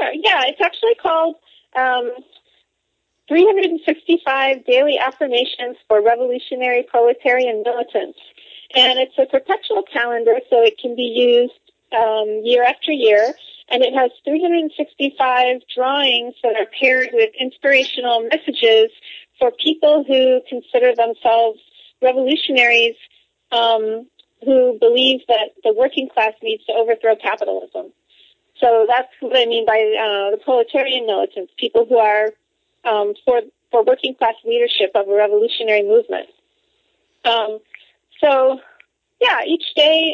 Sure. Yeah, it's actually called 365 Daily Affirmations for Revolutionary Proletarian Militants. And it's a perpetual calendar, so it can be used year after year. And it has 365 drawings that are paired with inspirational messages for people who consider themselves revolutionaries, who believe that the working class needs to overthrow capitalism. So that's what I mean by the proletarian militants, people who are for working class leadership of a revolutionary movement. So, yeah, each day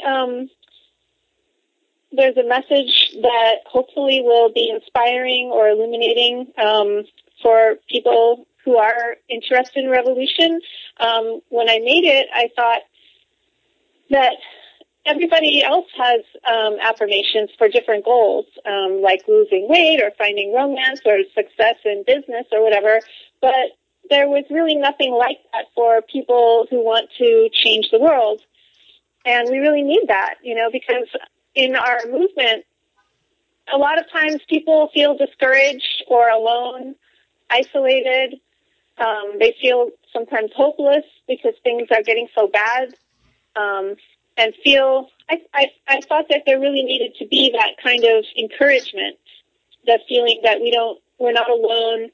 there's a message that hopefully will be inspiring or illuminating for people who are interested in revolution. When I made it, I thought that everybody else has affirmations for different goals, like losing weight or finding romance or success in business or whatever, but there was really nothing like that for people who want to change the world. And we really need that, because in our movement, a lot of times people feel discouraged or alone, isolated. They feel sometimes hopeless because things are getting so bad. And I thought that there really needed to be that kind of encouragement, that feeling that we're not alone.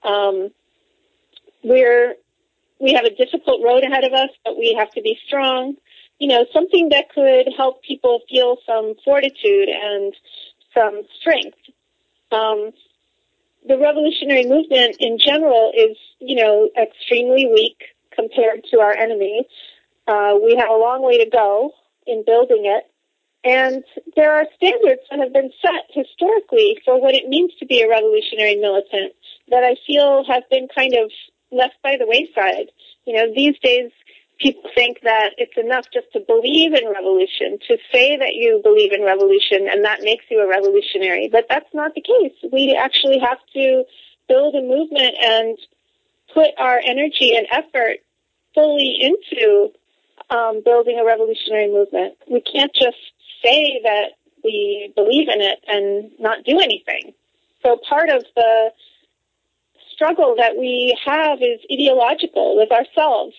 We have a difficult road ahead of us, but we have to be strong. Something that could help people feel some fortitude and some strength. The revolutionary movement in general is, extremely weak compared to our enemy. We have a long way to go in building it. And there are standards that have been set historically for what it means to be a revolutionary militant that I feel have been kind of left by the wayside. These days people think that it's enough just to believe in revolution, to say that you believe in revolution, and that makes you a revolutionary. But that's not the case. We actually have to build a movement and put our energy and effort fully into building a revolutionary movement. We can't just say that we believe in it and not do anything. So part of the struggle that we have is ideological with ourselves,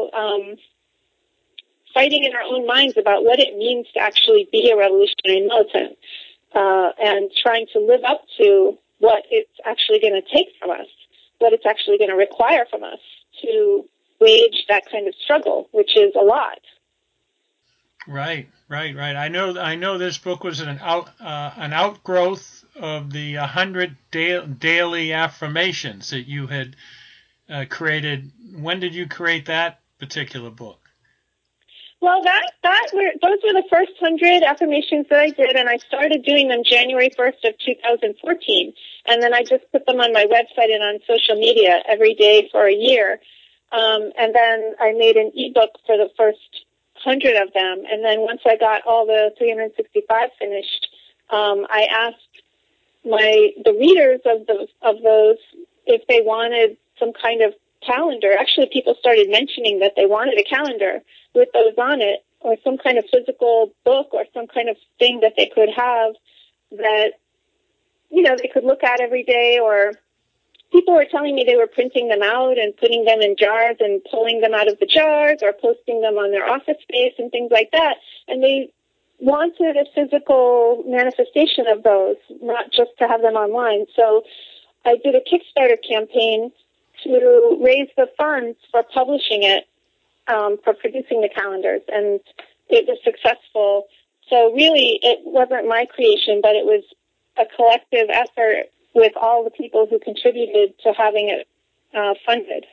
fighting in our own minds about what it means to actually be a revolutionary militant, and trying to live up to what it's actually going to take from us, what it's actually going to require from us to wage that kind of struggle, which is a lot. Right. I know this book was an outgrowth of the 100 daily affirmations that you had created. When did you create that particular book? Well, those were the first 100 affirmations that I did, and I started doing them January 1st of 2014, and then I just put them on my website and on social media every day for a year. And then I made an ebook for the first 100 of them. And then once I got all the 365 finished, I asked the readers of those if they wanted some kind of calendar. Actually, people started mentioning that they wanted a calendar with those on it, or some kind of physical book, or some kind of thing that they could have that, they could look at every day. Or people were telling me they were printing them out and putting them in jars and pulling them out of the jars or posting them on their office space and things like that. And they wanted a physical manifestation of those, not just to have them online. So I did a Kickstarter campaign to raise the funds for publishing it, for producing the calendars, and it was successful. So really, it wasn't my creation, but it was a collective effort with all the people who contributed to having it funded.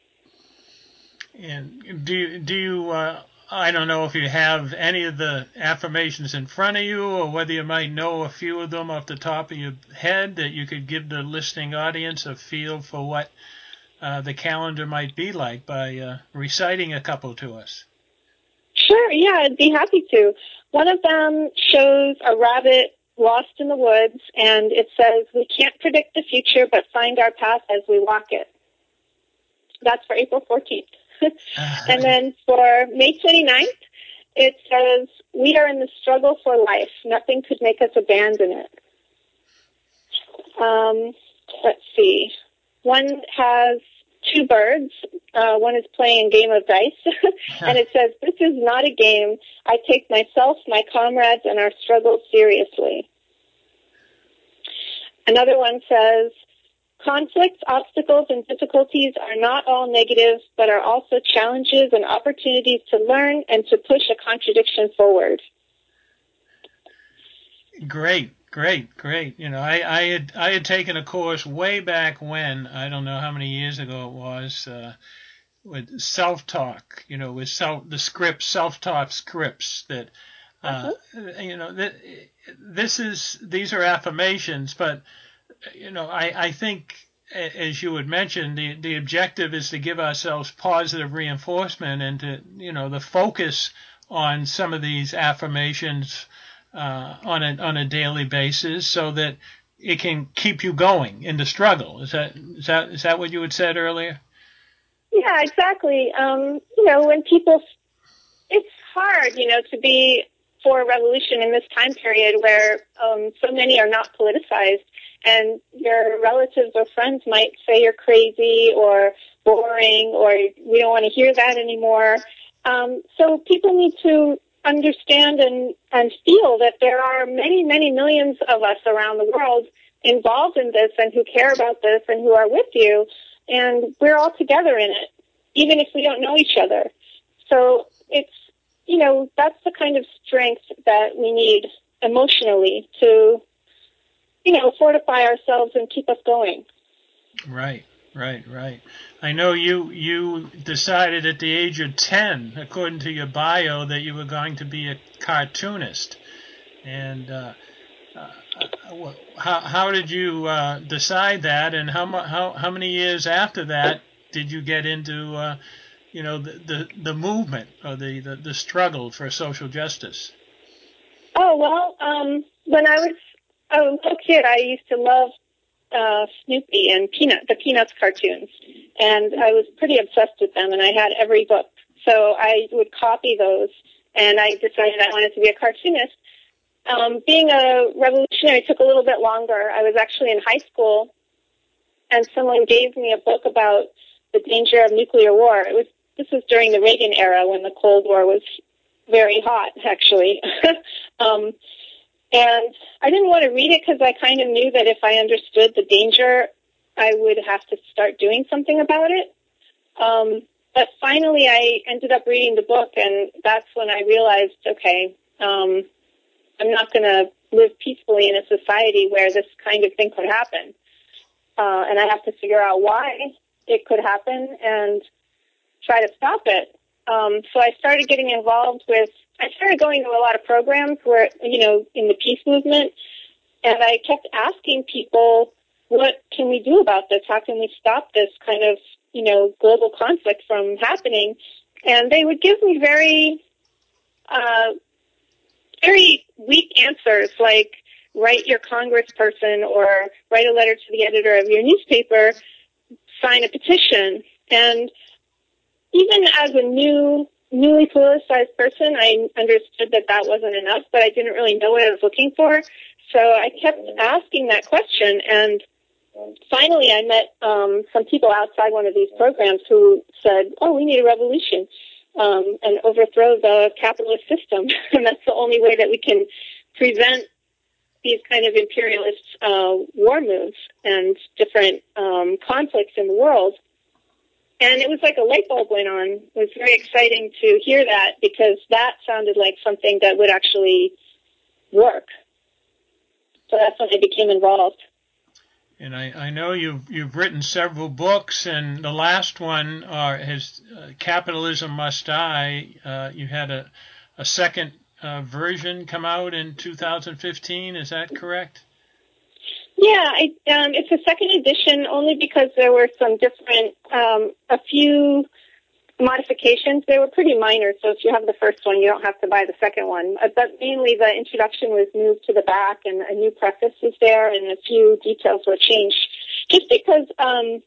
And do you I don't know if you have any of the affirmations in front of you, or whether you might know a few of them off the top of your head that you could give the listening audience a feel for what the calendar might be like by reciting a couple to us. Sure, yeah, I'd be happy to. One of them shows a rabbit lost in the woods, and it says, "We can't predict the future, but find our path as we walk it." That's for April 14th. And then for May 29th, it says, "We are in the struggle for life. Nothing could make us abandon it." Let's see. One has two birds. One is playing a game of dice, and it says, "This is not a game. I take myself, my comrades, and our struggle seriously." Another one says, "Conflicts, obstacles, and difficulties are not all negative, but are also challenges and opportunities to learn and to push a contradiction forward." Great. You know, I had taken a course way back when, I don't know how many years ago it was, with self-talk, you know, with the scripts, self-taught scripts that, you know, these are affirmations, but, you know, I think, as you had mentioned, the objective is to give ourselves positive reinforcement and to, you know, the focus on some of these affirmations on a daily basis, so that it can keep you going in the struggle. Is that what you had said earlier? Yeah, exactly. You know, when people, it's hard, you know, to be for a revolution in this time period where so many are not politicized, and your relatives or friends might say you're crazy or boring, or we don't want to hear that anymore. So people need to understand and feel that there are many, many millions of us around the world involved in this and who care about this and who are with you, and we're all together in it, even if we don't know each other. So it's, you know, that's the kind of strength that we need emotionally to, you know, fortify ourselves and keep us going. Right. I know you decided at the age of 10, according to your bio, that you were going to be a cartoonist. And how did you decide that, and how many years after that did you get into you know, the movement or the struggle for social justice? Oh, well, when I was a little kid, I used to love Snoopy and the Peanuts cartoons, and I was pretty obsessed with them, and I had every book. So I would copy those, and I decided I wanted to be a cartoonist. Being a revolutionary took a little bit longer. I was actually in high school, and someone gave me a book about the danger of nuclear war. This was during the Reagan era when the Cold War was very hot, actually. And I didn't want to read it because I kind of knew that if I understood the danger, I would have to start doing something about it. But finally, I ended up reading the book, and that's when I realized, okay, I'm not going to live peacefully in a society where this kind of thing could happen. And I have to figure out why it could happen and try to stop it. So I started getting involved I started going to a lot of programs where, you know, in the peace movement, and I kept asking people, what can we do about this? How can we stop this kind of, you know, global conflict from happening? And they would give me very weak answers, like write your congressperson or write a letter to the editor of your newspaper, sign a petition. And even as a newly politicized person, I understood that wasn't enough, but I didn't really know what I was looking for. So I kept asking that question, and finally I met some people outside one of these programs who said, oh, we need a revolution and overthrow the capitalist system. And that's the only way that we can prevent these kind of imperialist war moves and different conflicts in the world. And it was like a light bulb went on. It was very exciting to hear that, because that sounded like something that would actually work. So that's when I became involved. And I know you've written several books, and the last one has Capitalism Must Die. You had a second version come out in 2015. Is that correct? Yeah, it's a second edition only because there were some different, a few modifications. They were pretty minor, so if you have the first one, you don't have to buy the second one. But mainly the introduction was moved to the back, and a new preface was there, and a few details were changed. Just because I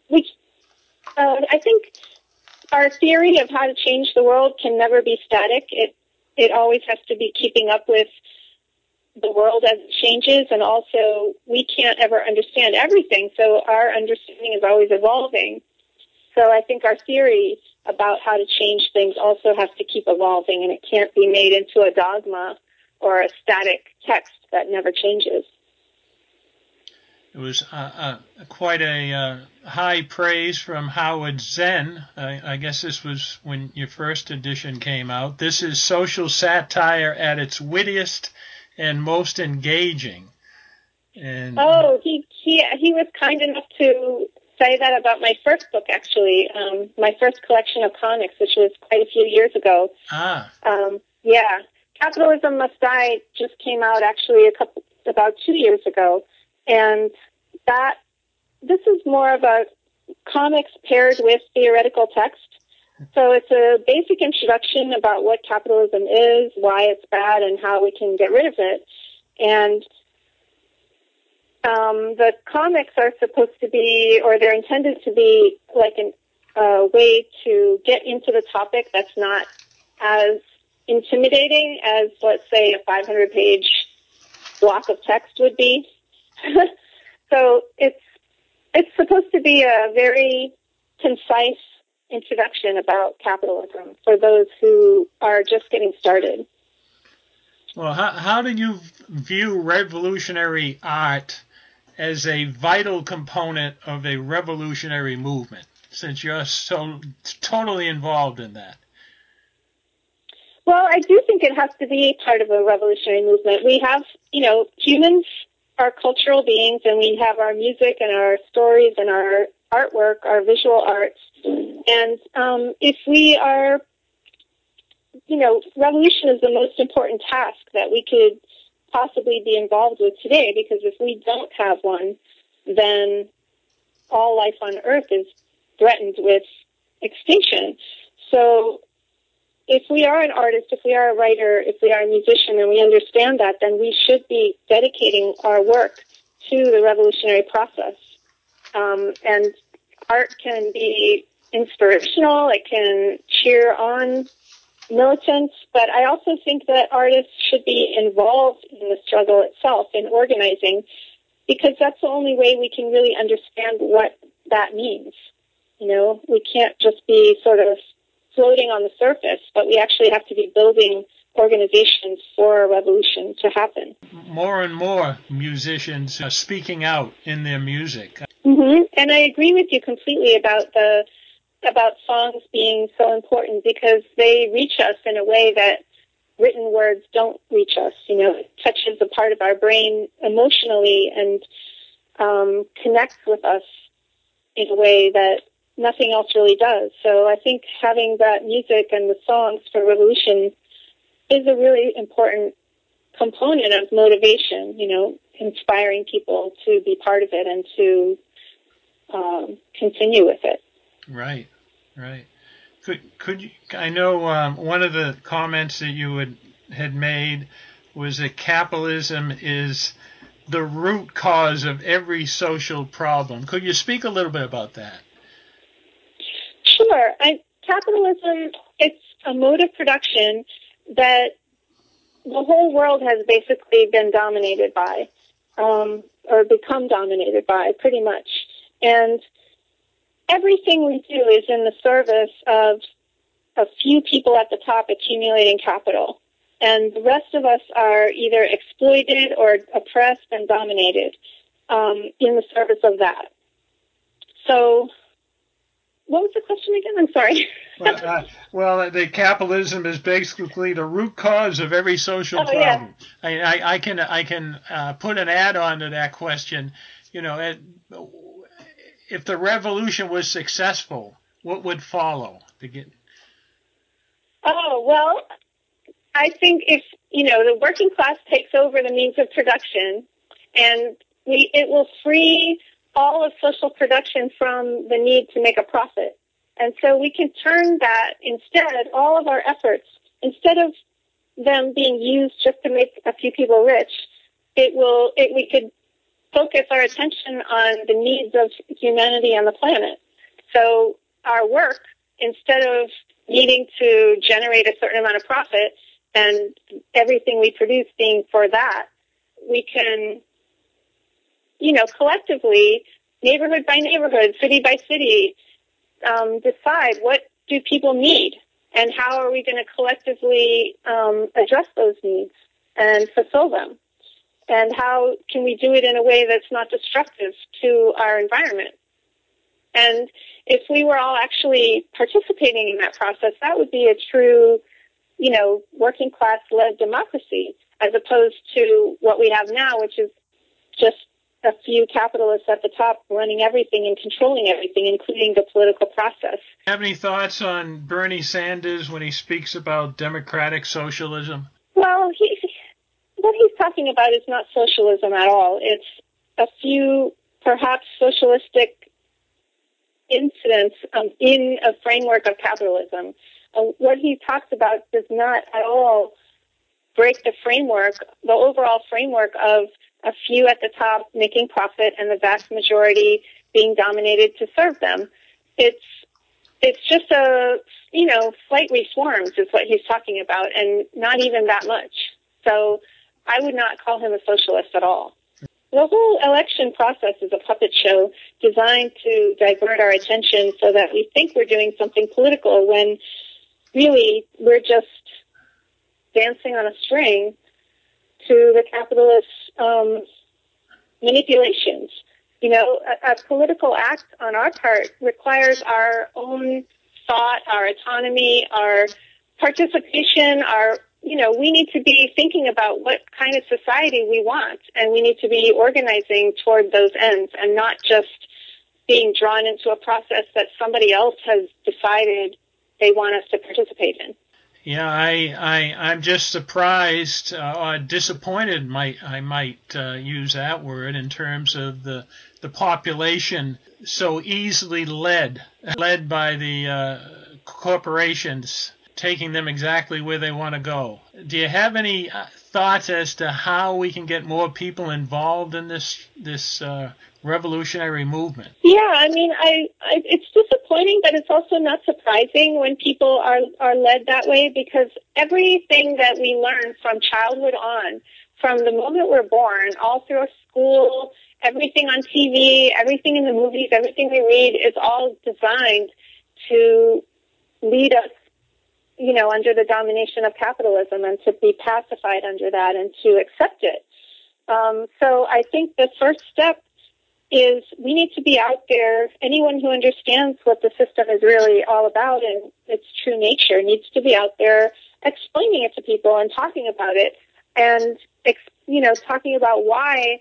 think our theory of how to change the world can never be static. It always has to be keeping up with the world as it changes, and also we can't ever understand everything, so our understanding is always evolving. So I think our theory about how to change things also has to keep evolving, and it can't be made into a dogma or a static text that never changes. It was quite a high praise from Howard Zen. I guess this was when your first edition came out. This is social satire at its wittiest and most engaging. And he was kind enough to say that about my first book, actually, my first collection of comics, which was quite a few years ago. Yeah, Capitalism Must Die just came out actually about 2 years ago, and this is more of a comics paired with theoretical text. So it's a basic introduction about what capitalism is, why it's bad, and how we can get rid of it. And the comics are supposed to be, or they're intended to be, like a way to get into the topic that's not as intimidating as, let's say, a 500-page block of text would be. So it's supposed to be a very concise introduction about capitalism for those who are just getting started. Well, how do you view revolutionary art as a vital component of a revolutionary movement, since you're so totally involved in that? Well, I do think it has to be part of a revolutionary movement. We have, humans are cultural beings, and we have our music and our stories and our artwork, our visual arts. And if we are, revolution is the most important task that we could possibly be involved with today, because if we don't have one, then all life on Earth is threatened with extinction. So if we are an artist, if we are a writer, if we are a musician, and we understand that, then we should be dedicating our work to the revolutionary process. And art can be inspirational, it can cheer on militants, but I also think that artists should be involved in the struggle itself, in organizing, because that's the only way we can really understand what that means. We can't just be sort of floating on the surface, but we actually have to be building organizations for a revolution to happen. More and more musicians are speaking out in their music. Mm-hmm. And I agree with you completely about songs being so important, because they reach us in a way that written words don't reach us. It touches a part of our brain emotionally and connects with us in a way that nothing else really does. So I think having that music and the songs for revolution is a really important component of motivation, inspiring people to be part of it and to continue with it. Right. Could you? I know one of the comments that you had made was that capitalism is the root cause of every social problem. Could you speak a little bit about that? Sure. Capitalism, it's a mode of production that the whole world has basically been dominated by, or become dominated by, pretty much. And everything we do is in the service of a few people at the top accumulating capital. And the rest of us are either exploited or oppressed and dominated in the service of that. So what was the question again? I'm sorry. Well, the capitalism is basically the root cause of every social problem. Yeah. I can put an add-on to that question. If the revolution was successful, what would follow? Oh, well, I think if, the working class takes over the means of production, and it will free all of social production from the need to make a profit. And so we can turn that instead, all of our efforts, instead of them being used just to make a few people rich, we could focus our attention on the needs of humanity on the planet. So our work, instead of needing to generate a certain amount of profit and everything we produce being for that, we can, collectively, neighborhood by neighborhood, city by city, decide what do people need and how are we going to collectively address those needs and fulfill them. And how can we do it in a way that's not destructive to our environment? And if we were all actually participating in that process, that would be a true, working class-led democracy, as opposed to what we have now, which is just a few capitalists at the top running everything and controlling everything, including the political process. Have any thoughts on Bernie Sanders when he speaks about democratic socialism? Well, what he's talking about is not socialism at all. It's a few, perhaps, socialistic incidents in a framework of capitalism. What he talks about does not at all break the framework, the overall framework of a few at the top making profit and the vast majority being dominated to serve them. It's just slight reforms is what he's talking about, and not even that much. So I would not call him a socialist at all. The whole election process is a puppet show designed to divert our attention so that we think we're doing something political when really we're just dancing on a string to the capitalist manipulations. A political act on our part requires our own thought, our autonomy, our participation, we need to be thinking about what kind of society we want, and we need to be organizing toward those ends and not just being drawn into a process that somebody else has decided they want us to participate in. Yeah, I'm just surprised or disappointed. I might use that word in terms of the population so easily led by the corporations, taking them exactly where they want to go. Do you have any thoughts as to how we can get more people involved in this revolutionary movement? Yeah, it's disappointing, but it's also not surprising when people are led that way, because everything that we learn from childhood on, from the moment we're born, all through school, everything on TV, everything in the movies, everything we read is all designed to lead us, under the domination of capitalism, and to be pacified under that and to accept it. So I think the first step is we need to be out there. Anyone who understands what the system is really all about and its true nature needs to be out there explaining it to people and talking about it, and talking about why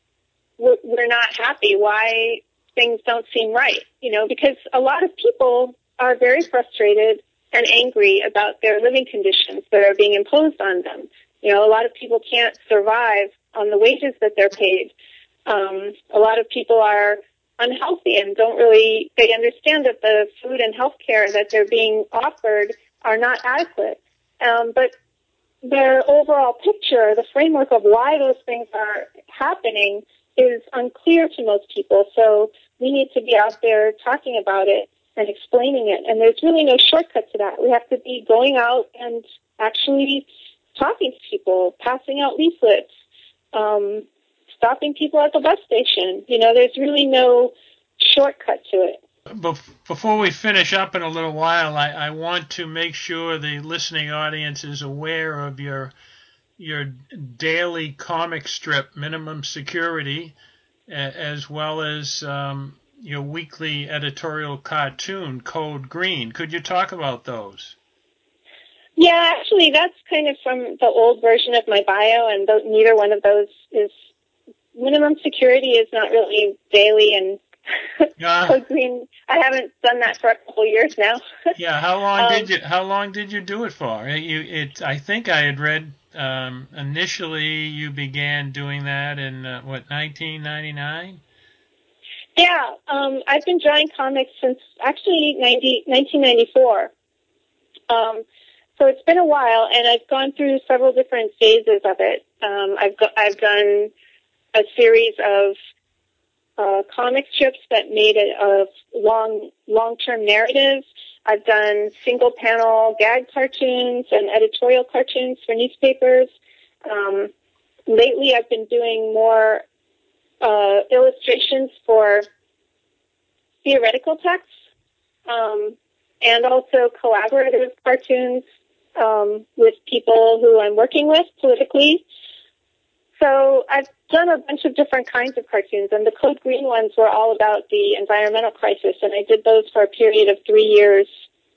we're not happy, why things don't seem right, because a lot of people are very frustrated and angry about their living conditions that are being imposed on them. A lot of people can't survive on the wages that they're paid. A lot of people are unhealthy and they understand that the food and health care that they're being offered are not adequate. But their overall picture, the framework of why those things are happening, is unclear to most people. So we need to be out there talking about it and explaining it. And there's really no shortcut to that. We have to be going out and actually talking to people, passing out leaflets, stopping people at the bus station. There's really no shortcut to it. Before we finish up in a little while, I want to make sure the listening audience is aware of your daily comic strip, Minimum Security, as well as your weekly editorial cartoon, Code Green. Could you talk about those? Yeah, actually, that's kind of from the old version of my bio, and neither one of those is. Minimum Security is not really daily, and Code Green, I haven't done that for a couple years now. Yeah, how long did you do it for? I think I had read initially you began doing that in 1999? Yeah, I've been drawing comics since actually 1994. So it's been a while, and I've gone through several different phases of it. I've done a series of comic strips that made it of long-term narratives. I've done single-panel gag cartoons and editorial cartoons for newspapers. lately I've been doing more illustrations for theoretical texts, and also collaborative cartoons with people who I'm working with politically. So I've done a bunch of different kinds of cartoons, and the Code Green ones were all about the environmental crisis, and I did those for a period of 3 years,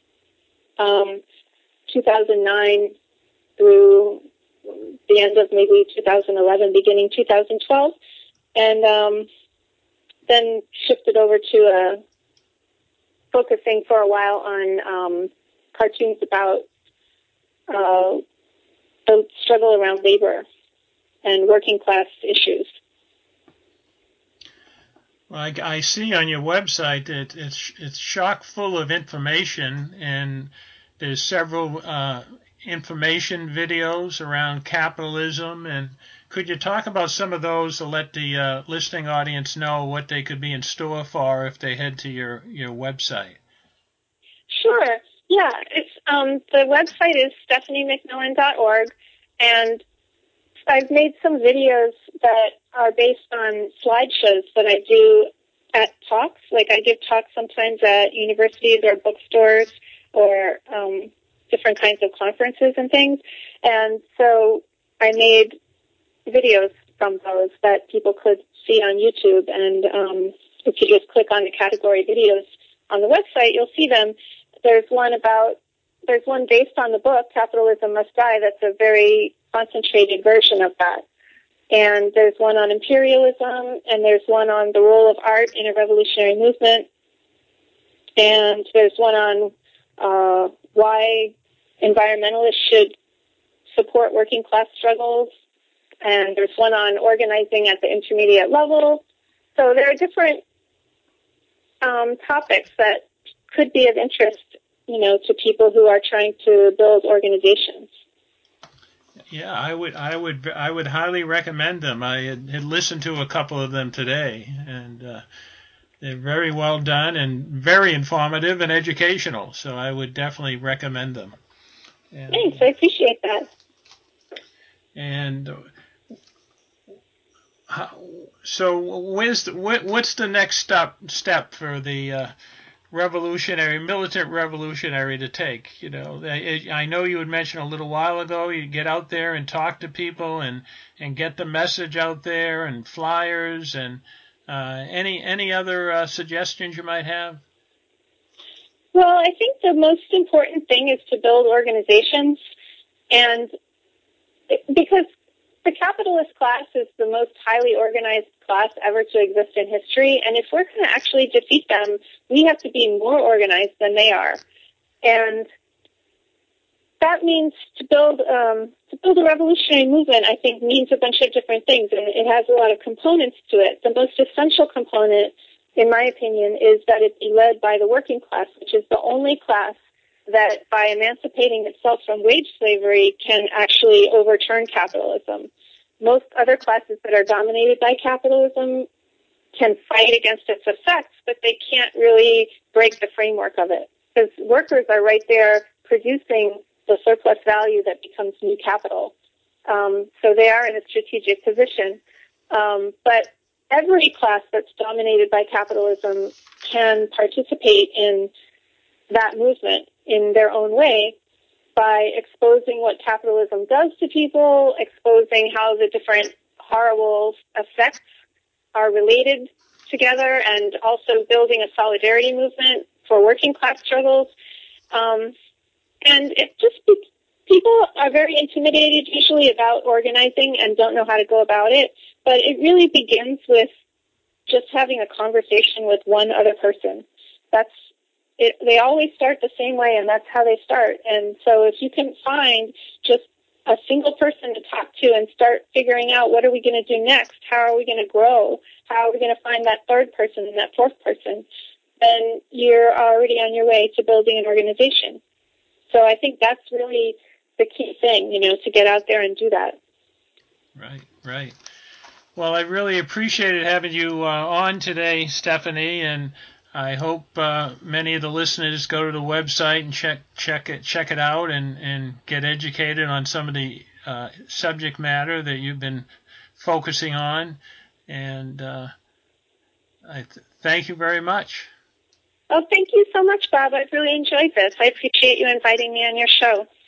2009 through the end of maybe 2011, beginning 2012, and then shifted over to focusing for a while on cartoons about the struggle around labor and working class issues. Well, I see on your website that it's chock full of information, and there's several information videos around capitalism. And could you talk about some of those to let the listening audience know what they could be in store for if they head to your website? Sure. Yeah, it's the website is stephaniemcmillan.org, and I've made some videos that are based on slideshows that I do at talks. Like I give talks sometimes at universities or bookstores or different kinds of conferences and things. And so I made videos from those that people could see on YouTube. And if you just click on the category videos on the website, you'll see them. There's one based on the book, Capitalism Must Die, that's a very concentrated version of that. And there's one on imperialism, and there's one on the role of art in a revolutionary movement, and there's one on why environmentalists should support working class struggles, and there's one on organizing at the intermediate level. So there are different topics that could be of interest, to people who are trying to build organizations. Yeah, I would highly recommend them. I had listened to a couple of them today, and they're very well done and very informative and educational. So I would definitely recommend them. And, thanks, I appreciate that. And so, what's the next step for the militant revolutionary to take? I know you had mentioned a little while ago, you get out there and talk to people and get the message out there and flyers and any other suggestions you might have? Well, I think the most important thing is to build organizations, and because the capitalist class is the most highly organized class ever to exist in history, and if we're going to actually defeat them, we have to be more organized than they are. And that means to build a revolutionary movement, I think, means a bunch of different things, and it has a lot of components to it. The most essential component, in my opinion, is that it be led by the working class, which is the only class that, by emancipating itself from wage slavery, can actually overturn capitalism. Most other classes that are dominated by capitalism can fight against its effects, but they can't really break the framework of it, because workers are right there producing the surplus value that becomes new capital. So they are in a strategic position. But every class that's dominated by capitalism can participate in that movement in their own way by exposing what capitalism does to people, exposing how the different horrible effects are related together, and also building a solidarity movement for working class struggles. And people are very intimidated usually about organizing and don't know how to go about it, but it really begins with just having a conversation with one other person. They always start the same way, and that's how they start. And so if you can find just a single person to talk to and start figuring out what are we going to do next, how are we going to grow, how are we going to find that third person and that fourth person, then you're already on your way to building an organization. So I think that's really the key thing, to get out there and do that. Right. Well, I really appreciated having you on today, Stephanie, and I hope many of the listeners go to the website and check it out and get educated on some of the subject matter that you've been focusing on, and thank you very much. Oh, thank you so much, Bob. I've really enjoyed this. I appreciate you inviting me on your show.